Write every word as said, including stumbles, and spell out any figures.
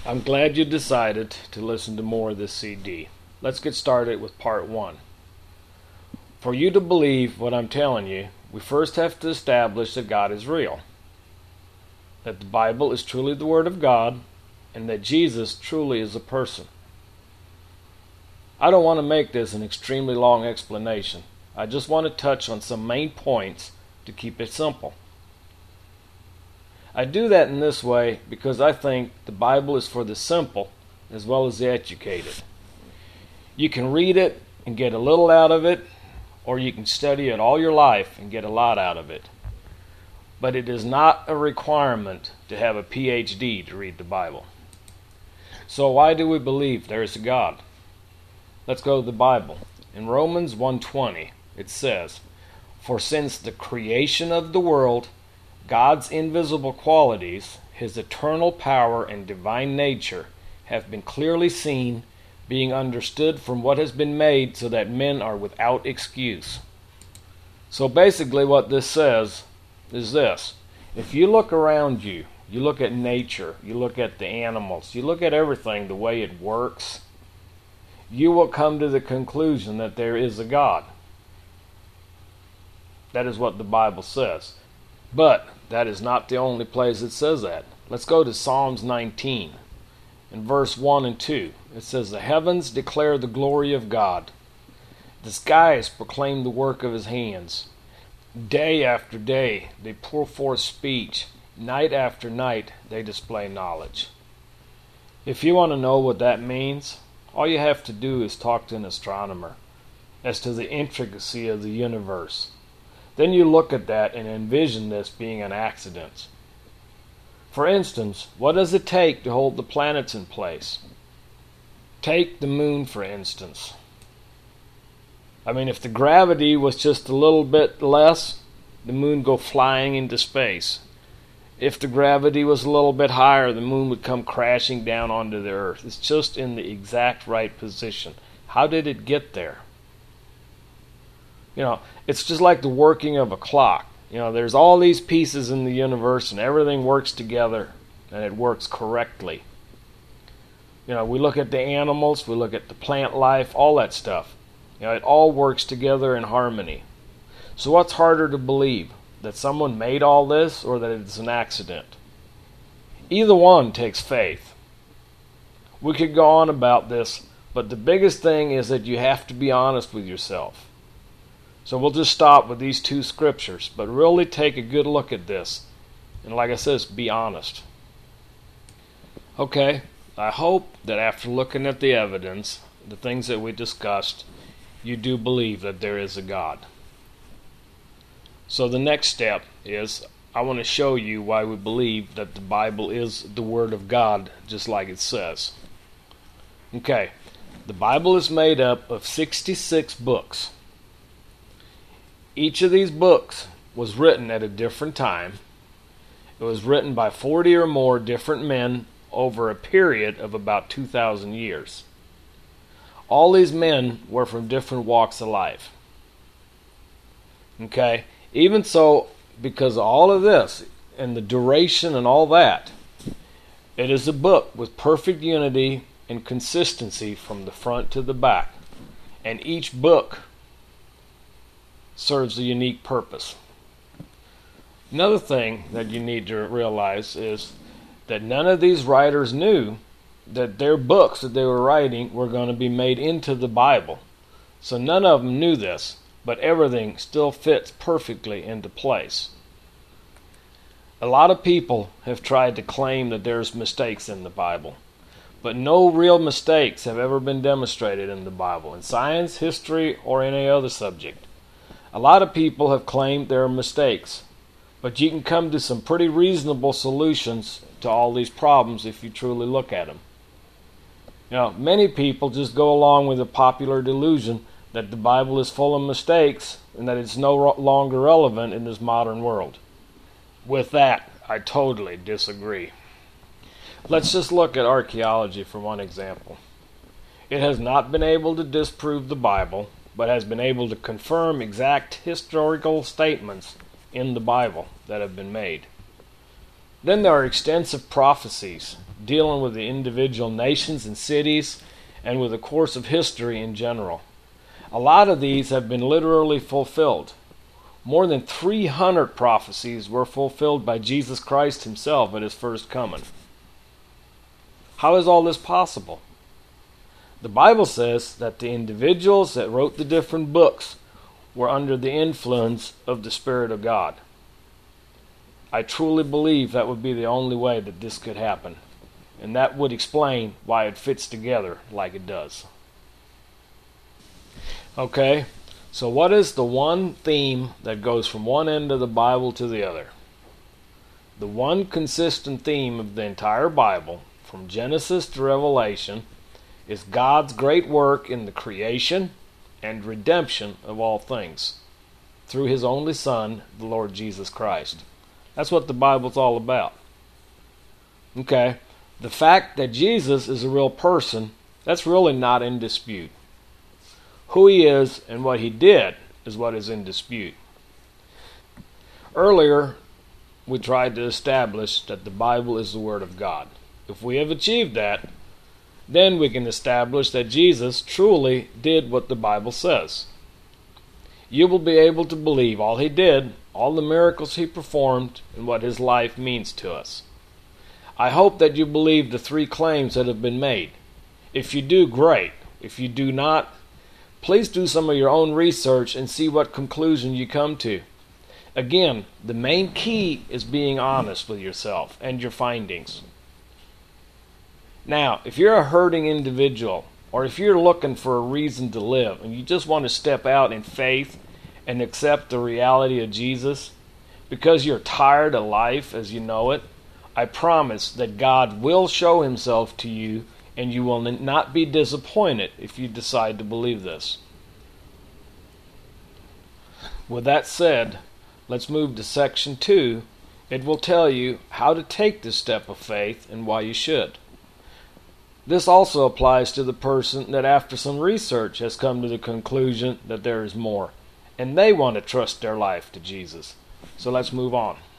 I'm glad you decided to listen to more of this C D. Let's get started with part one. For you to believe what I'm telling you, we first have to establish that God is real, that the Bible is truly the Word of God, and that Jesus truly is a person. I don't want to make this an extremely long explanation. I just want to touch on some main points to keep it simple. I do that in this way because I think the Bible is for the simple as well as the educated. You can read it and get a little out of it, or you can study it all your life and get a lot out of it. But it is not a requirement to have a P H D to read the Bible. So why do we believe there is a God? Let's go to the Bible. In Romans one twenty, it says, "For since the creation of the world, God's invisible qualities, His eternal power and divine nature, have been clearly seen, being understood from what has been made, so that men are without excuse." So basically what this says is this. If you look around you, you look at nature, you look at the animals, you look at everything, the way it works, you will come to the conclusion that there is a God. That is what the Bible says. But that is not the only place it says that. Let's go to Psalms nineteen. In verse one and two, it says, "The heavens declare the glory of God. The skies proclaim the work of His hands. Day after day they pour forth speech. Night after night they display knowledge." If you want to know what that means, all you have to do is talk to an astronomer as to the intricacy of the universe. Then you look at that and envision this being an accident. For instance, what does it take to hold the planets in place? Take the moon, for instance. I mean, if the gravity was just a little bit less, the moon would go flying into space. If the gravity was a little bit higher, the moon would come crashing down onto the earth. It's just in the exact right position. How did it get there? You know, it's just like the working of a clock. You know, there's all these pieces in the universe and everything works together and it works correctly. You know, we look at the animals, we look at the plant life, all that stuff. You know, it all works together in harmony. So what's harder to believe? That someone made all this or that it's an accident? Either one takes faith. We could go on about this, but the biggest thing is that you have to be honest with yourself. So we'll just stop with these two scriptures, but really take a good look at this. And like I said, be honest. Okay, I hope that after looking at the evidence, the things that we discussed, you do believe that there is a God. So the next step is, I want to show you why we believe that the Bible is the Word of God, just like it says. Okay, the Bible is made up of sixty-six books. Each of these books was written at a different time. It was written by forty or more different men over a period of about two thousand years. All these men were from different walks of life. Okay? Even so, because of all of this, and the duration and all that, it is a book with perfect unity and consistency from the front to the back. And each book serves a unique purpose. Another thing that you need to realize is that none of these writers knew that their books that they were writing were going to be made into the Bible. So none of them knew this, but everything still fits perfectly into place. A lot of people have tried to claim that there's mistakes in the Bible, but no real mistakes have ever been demonstrated in the Bible, in science, history, or any other subject. A lot of people have claimed there are mistakes, but you can come to some pretty reasonable solutions to all these problems if you truly look at them. You know, many people just go along with the popular delusion that the Bible is full of mistakes and that it's no longer relevant in this modern world. With that, I totally disagree. Let's just look at archaeology for one example. It has not been able to disprove the Bible, but has been able to confirm exact historical statements in the Bible that have been made. Then there are extensive prophecies dealing with the individual nations and cities, and with the course of history in general. A lot of these have been literally fulfilled. More than three hundred prophecies were fulfilled by Jesus Christ himself at his first coming. How is all this possible? The Bible says that the individuals that wrote the different books were under the influence of the Spirit of God. I truly believe that would be the only way that this could happen. And that would explain why it fits together like it does. Okay, so what is the one theme that goes from one end of the Bible to the other? The one consistent theme of the entire Bible, from Genesis to Revelation, is God's great work in the creation and redemption of all things through his only Son, the Lord Jesus Christ. That's what the Bible's all about. Okay, the fact that Jesus is a real person, that's really not in dispute. Who he is and what he did is what is in dispute. Earlier, we tried to establish that the Bible is the Word of God. If we have achieved that, then we can establish that Jesus truly did what the Bible says. You will be able to believe all he did, all the miracles he performed, and what his life means to us. I hope that you believe the three claims that have been made. If you do, great. If you do not, please do some of your own research and see what conclusion you come to. Again, the main key is being honest with yourself and your findings. Now, if you're a hurting individual, or if you're looking for a reason to live, and you just want to step out in faith and accept the reality of Jesus, because you're tired of life as you know it, I promise that God will show himself to you, and you will not be disappointed if you decide to believe this. With that said, let's move to section two. It will tell you how to take this step of faith and why you should. This also applies to the person that after some research has come to the conclusion that there is more, and they want to trust their life to Jesus. So let's move on.